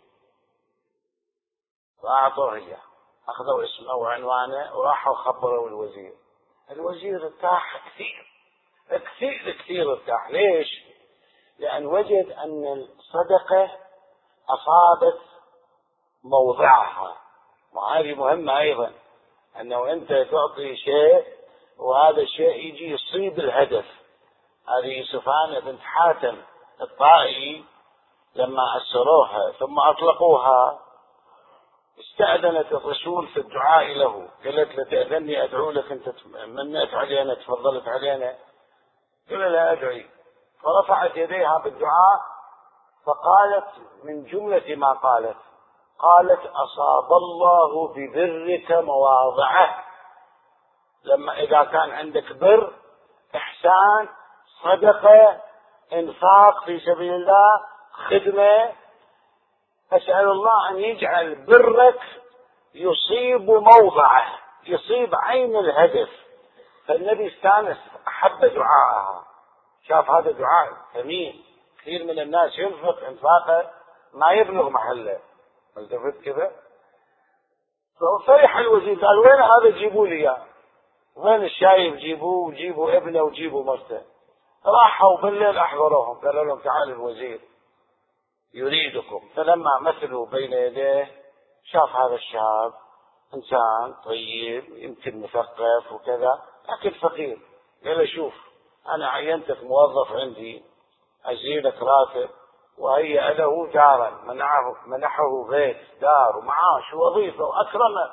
فأعطوه إياه، أخذوا اسمه وعنوانه وراحوا خبروا الوزير. الوزير ارتاح كثير ارتاح. ليش؟ لأن وجد أن الصدقة أصابت موضعها. وهذه مهمة أيضا، أنه أنت تعطي شيء وهذا الشيء يجي يصيب الهدف. هذه سفانة بنت حاتم الطائي لما أسروها ثم أطلقوها استأذنت الرسول في الدعاء له، قالت له تأذني أدعو لك، أنت منت علينا تفضلت علينا. قال لها أدعي. فرفعت يديها بالدعاء فقالت من جملة ما قالت أصاب الله ببرك مواضعه. لما إذا كان عندك بر، إحسان، صدقة، إنفاق في سبيل الله، خدمة، أسأل الله أن يجعل برك يصيب موضعه، يصيب عين الهدف. فالنبي استانس أحب دعاءها، شاف هذا دعاء ثمين. كثير من الناس ينفق إنفاقه ما يبلغ محله، التفت كذا. ففرح الوزير قال وين هذا جيبوا لي اياه، وين الشايب جيبوه وجيبوا ابنه وجيبوا مرته. راحوا بالليل احضروهم قالوا لهم تعالوا الوزير يريدكم. فلما مثلوا بين يديه شاف هذا الشاب انسان طيب يمكن مثقف وكذا لكن فقير. قال له شوف أنا عينتك موظف عندي، أزيدك راتب، وهيأ له دارا، منحه بيت دار ومعاش ووظيفة وأكرمه.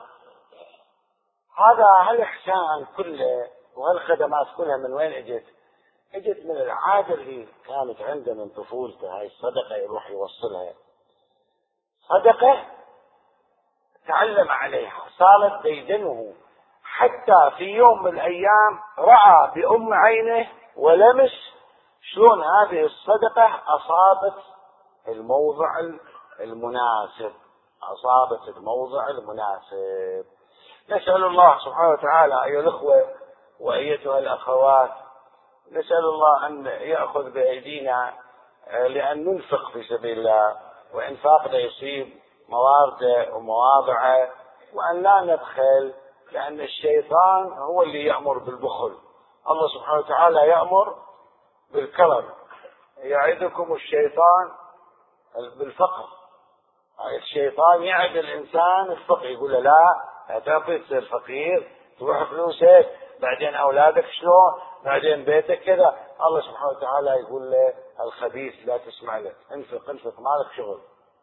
هذا هالإحسان كله وهالخدمات كلها من وين اجت؟ اجت من العادة اللي كانت عنده من طفولته. هاي الصدقة يروح يوصلها، صدقة تعلم عليها، صارت ديدنه، حتى في يوم من الأيام رأى بأم عينه ولمس شلون هذه الصدقة أصابت الموضع المناسب، أصابت الموضع المناسب. نسأل الله سبحانه وتعالى أيها الأخوة وأيتها الأخوات، نسأل الله أن يأخذ بأيدينا لأن ننفق في سبيل الله، وإنفاقنا يصيب موارده ومواضعه، وأن لا نبخل، لأن الشيطان هو اللي يأمر بالبخل. الله سبحانه وتعالى يأمر بالكرم، يعدكم الشيطان بالفقر. الشيطان يعد الإنسان الفقر، يقول له لا تعطي تصير فقير، تروح فلوسك، بعدين أولادك شلون، بعدين بيتك كذا. الله سبحانه وتعالى يقول له الخبيث لا تسمع له، انفق مالك شغل،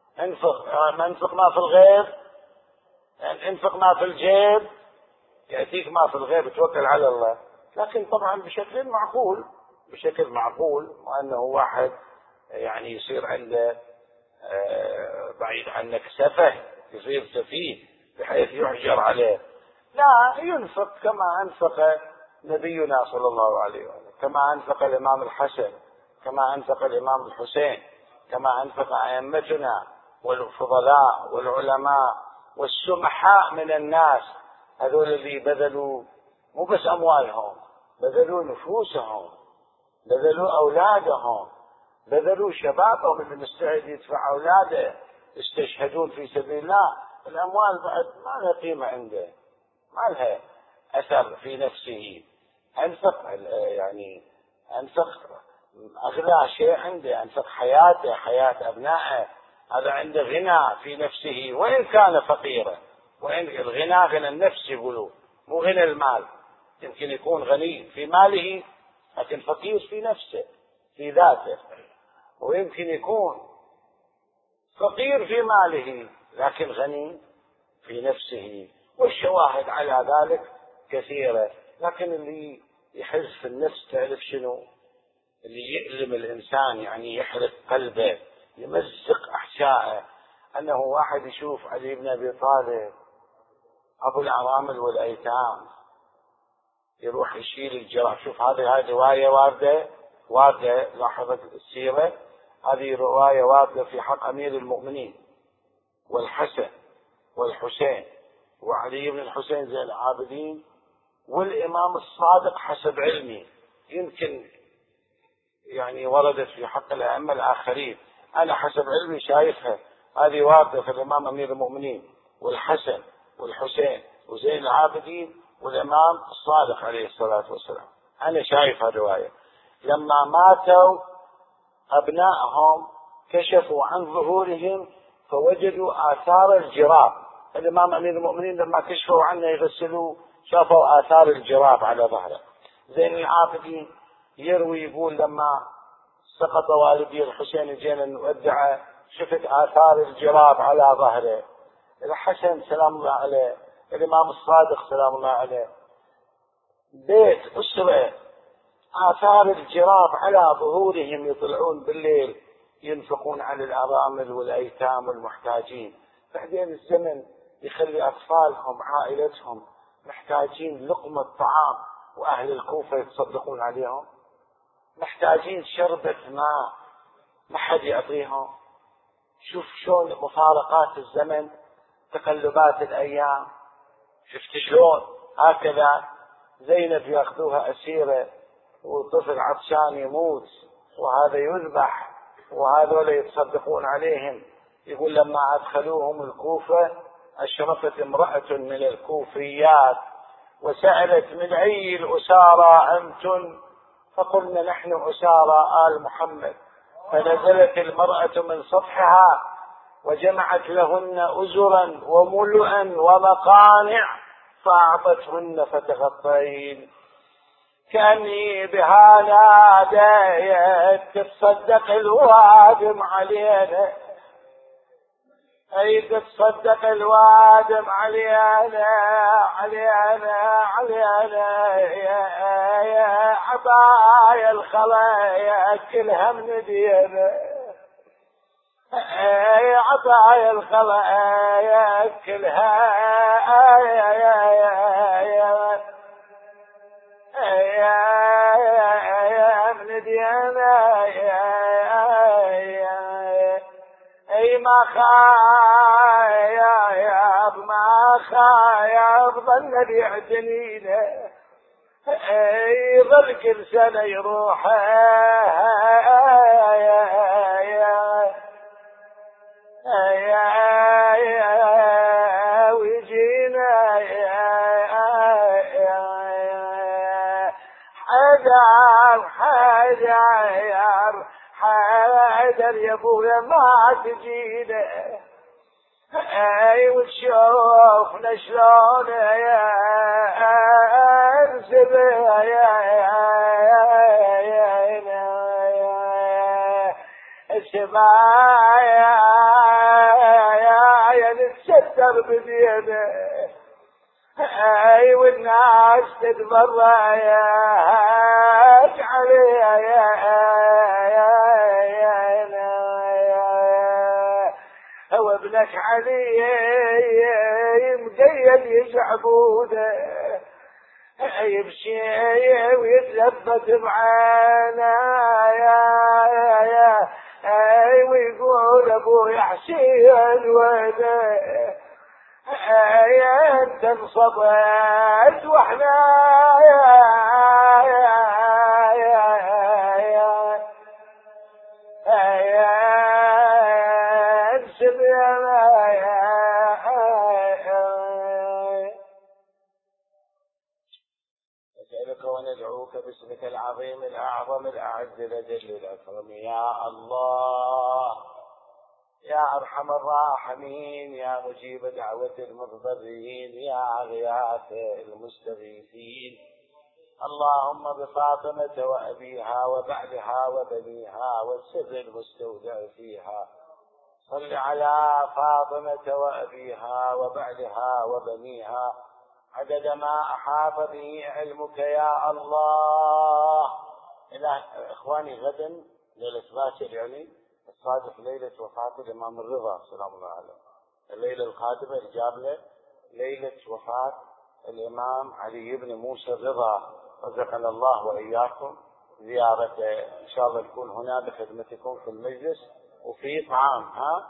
انفق ما في الغيب، انفق ما في الجيب، يأتيك ما في الغيب، توكل على الله. لكن طبعا بشكل معقول، وأنه واحد يعني يصير عنده بعيد عنك سفه، يصير سفيه بحيث يحجر عليه. لا، ينفق كما أنفق نبينا صلى الله عليه وسلم، كما أنفق الإمام الحسن، كما أنفق الإمام الحسين، كما أنفق أئمتنا والفضلاء والعلماء والسمحاء من الناس، هذول اللي بذلوا مو بس أموالهم، بذلوا نفوسهم، بذلوا أولادهم، بذلوا شبابهم اللي مستعد يدفع أولاده يستشهدون في سبيل الله. الأموال بعد ما لها قيمة عنده، ما لها أثر في نفسه. أنفق أغلى شيء عنده، أنفق حياته، حياة أبنائه، هذا عنده غنى في نفسه وإن كان فقيرا. وإن الغنى غنى النفس يقولوا، مو غنى المال. يمكن يكون غني في ماله لكن فقير في نفسه في ذاته، ويمكن يكون فقير في ماله لكن غني في نفسه، والشواهد على ذلك كثيرة. لكن اللي يحز في النفس تعرف شنو؟ اللي يؤلم الإنسان، يعني يحرق قلبه، يمزق أحشائه، أنه واحد يشوف علي بن أبي طالب أبو الأرامل والأيتام يروح يشيل الجرح. شوف هذه رواية واردة، لاحظت السيرة، هذه رواية واردة في حق أمير المؤمنين والحسن والحسين وعلي بن الحسين زين العابدين والإمام الصادق حسب علمي. يمكن يعني وردت في حق الأئمة الآخرين، أنا حسب علمي شايفها هذه واردة في الإمام أمير المؤمنين والحسن والحسين وزين العابدين والإمام الصادق عليه الصلاة والسلام. أنا شايف هالرواية. لما ماتوا أبنائهم كشفوا عن ظهورهم فوجدوا آثار الجراب. الإمام أمير المؤمنين لما كشفوا عنه يغسلوه شافوا آثار الجراب على ظهره. زين العابدين يروي يقول لما سقط والدي الحسين جينا نودعه شفت آثار الجراب على ظهره. الحسن سلام الله عليه، الإمام الصادق سلام الله عليه، بيت أسرة آثار الجراب على ظهورهم، يطلعون بالليل ينفقون على الأرامل والأيتام والمحتاجين. بعدين الزمن يخلي أطفالهم عائلتهم محتاجين لقمة طعام، وأهل الكوفة يتصدقون عليهم، محتاجين شربة ماء ما حد يعطيهم. شوف شلون مفارقات الزمن، تقلبات الأيام. شفت شلون هكذا زينب يأخذوها أسيرة وطفل عطشان يموت وهذا يذبح وهذول يتصدقون عليهم. يقول لما أدخلوهم الكوفة أشرفت امرأة من الكوفيات وسألت من أي الأسارى أنتن؟ فقلنا نحن أسارى آل محمد. فنزلت المرأة من سطحها وجمعت لهن أزرا وملؤا ومقانع فأعطتهن فتغطين. كأني بها ناديت تتصدق الوادم علينا، اي تتصدق الوادم علينا علينا علينا، يا عبايا الخلايا كلها من دينا، يا عبايا الخلايا كلها من دينا، اي ما خايب ما خايب ظل بيعتنينا، اي ظل كل سنة يروح ويجينا حيدر يا ابويا ما تجينا، اي وتشوفنا شلون نسب السمايا نتستر بدينا، اي والناس تتبرك عليها هو ابنك علي مقيد يجعبوده، يمشي ويتلفت بعينه ويقول ابوي حسين وده، انت انصبت واحنا نسألك وندعوك باسمك العظيم الأعظم الأعز الأجل الأكرم، يا الله يا أرحم الراحمين، يا مجيب دعوة المضطرين، يا غياث المستغيثين، اللهم بفاطمة وأبيها وبعلها وبنيها والسر المستودع فيها، صل على فاطمة وأبيها وبعلها وبنيها عدد ما أحاط به علمك يا الله. إخواني غدا ليلة باكر يعني الصادق ليلة وفاة الإمام الرضا سلام الله عليه، الليلة القادمة الجابلة ليلة وفاة الإمام علي بن موسى الرضا، رزقنا الله وإياكم زيارته، إن شاء الله نكون هنا بخدمتكم في المجلس، وفي طعام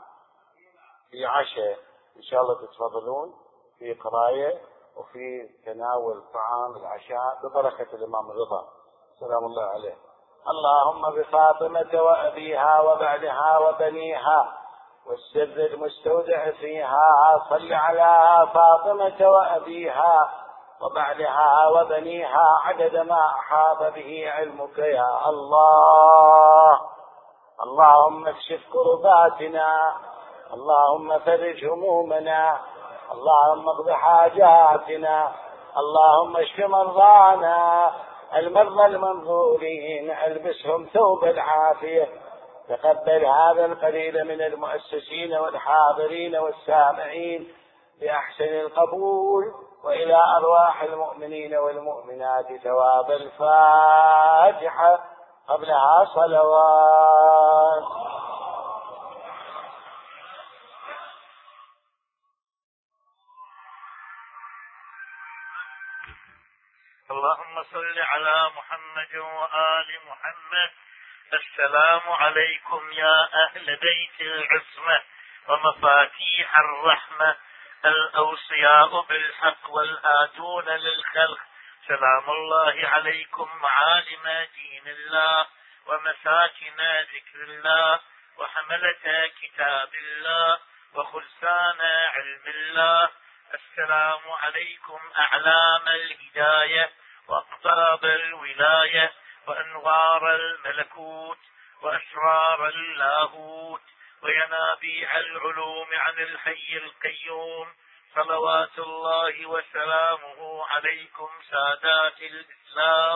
في عشاء إن شاء الله تتفضلون، في قراية وفي تناول طعام العشاء ببركة الإمام الرضا سلام الله عليه. اللهم بفاطمة وأبيها وبعلها وبنيها والسر المستودع فيها، صل على فاطمة وأبيها وبعلها وبنيها عدد ما أحاط به علمك يا الله. اللهم اكشف كرباتنا، اللهم فرج همومنا، اللهم اقض حاجاتنا، اللهم اشف مرضانا، المرضى المنظورين البسهم ثوب العافية، تقبل هذا القليل من المؤسسين والحاضرين والسامعين بأحسن القبول، وإلى أرواح المؤمنين والمؤمنات ثواب الفاتحة قبلها صلوات. اللهم صل على محمد وآل محمد. السلام عليكم يا أهل بيت العصمة ومفاتيح الرحمة، الأوصياء بالحق والآتون للخلق، سلام الله عليكم معالم دين الله ومساكن ذكر الله وحملة كتاب الله وخلصان علم الله. السلام عليكم أعلام الهداية وأقطاب الولاية وأنوار الملكوت وأسرار اللاهوت وينابيع العلوم عن الحي القيوم، صلوات الله وسلامه عليكم سادات الإسلام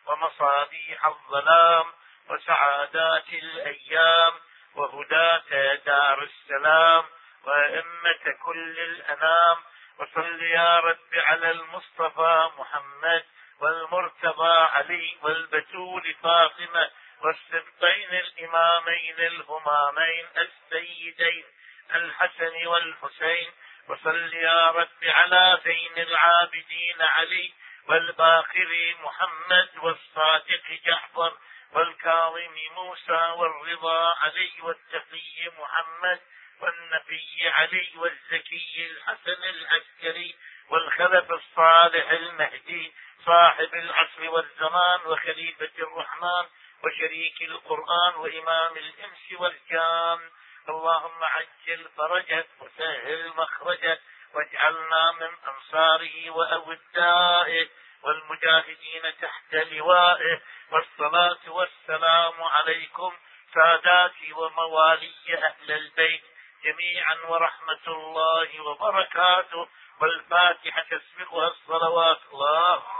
ومصابيح الظلام وسعادات الأيام وهداة دار السلام وأئمة كل الأنام. وصل يا رب على المصطفى محمد والمرتضى علي والبتول فاطمة والسبطين الإمامين الهمامين السيدين الحسن والحسين. وصل يا رب على زين العابدين علي والباقر محمد والصادق جعفر والكاظم موسى والرضا علي والتقي محمد والنبي علي والزكي الحسن العسكري والخلف الصالح المهدي صاحب العصر والزمان وخليفة الرحمن وشريك القرآن وإمام الإنس والجان. اللهم عجل فرجه وسهل مخرجه واجعلنا من أنصاره وأودائه والمجاهدين تحت لوائه. والصلاة والسلام عليكم ساداتي وموالي أهل البيت جميعا ورحمة الله وبركاته. والفاتحة تسبقها الصلوات. الله